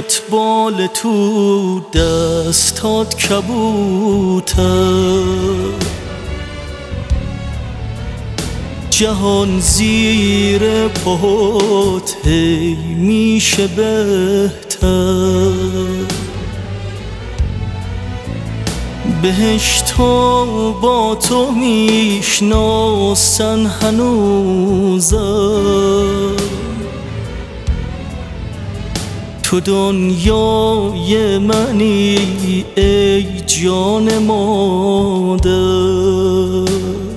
بال تو دستات کبوتر، جهان زیر پاهات هی میشه بهتر. بهشتا با تو میشناسن هنوزم، تو دنیای منی ای جان مادر.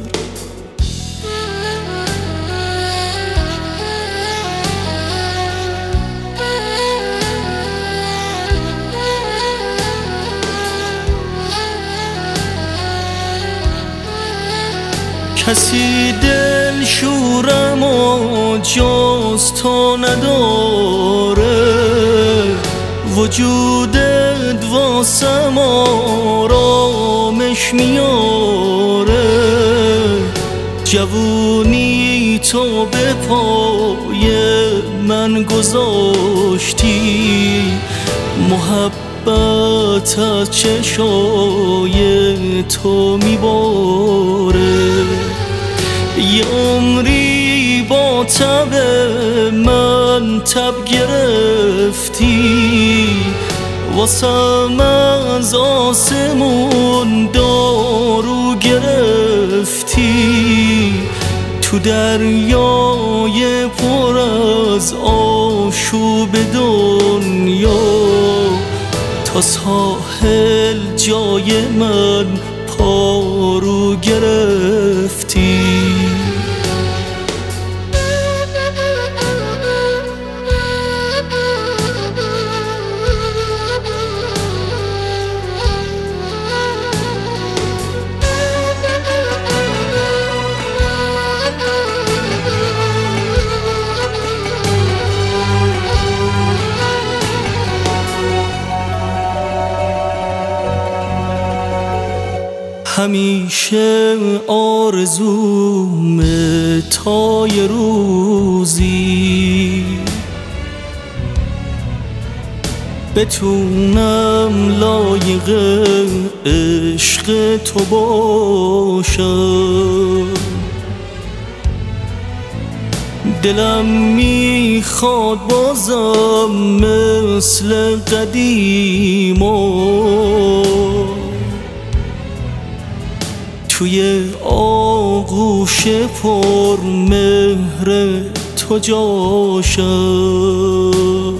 کسی دل شورم و جز تو نداره، وجودت واسم آرامش میاره. جوونی تو به پای من گذاشتی، محبت از چشای تو میباره. یه عمری با تب من تب گرفتی، واسم از آسمون دارو گرفتی. تو دریای پر از آشوب دنیا، تا ساحل جای من پارو گرفتی. همیشه آرزومه تا یه روزی بتونم لایق عشق تو باشم. دلم میخواد بازم مثل قدیما توی آغوش پر مهر تو جاشم.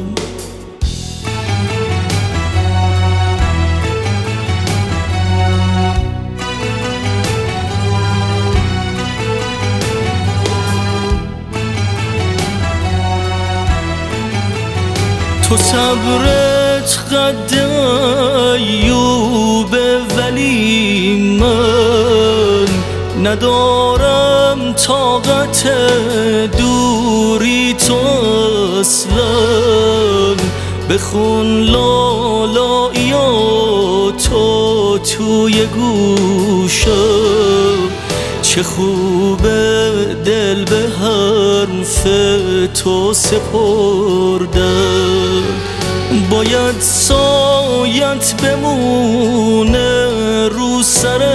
تو صبرت قد ایوبه، ولی من ندارم طاقت دوری تو اصلا. بخون لالایاتو توی گوشم، چه خوبه دل به حرف تو سپردم. باید سایت بمونه رو سر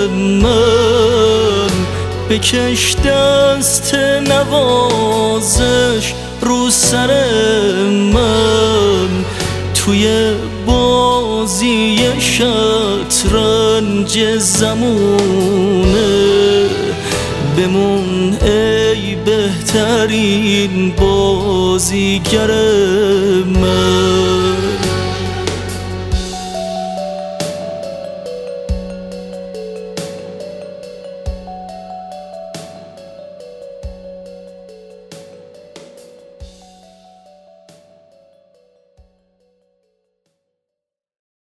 من، بکش دست نوازش رو سر من. توی بازی شطرنج زمونه، بمون ای بهترین بازیگر من.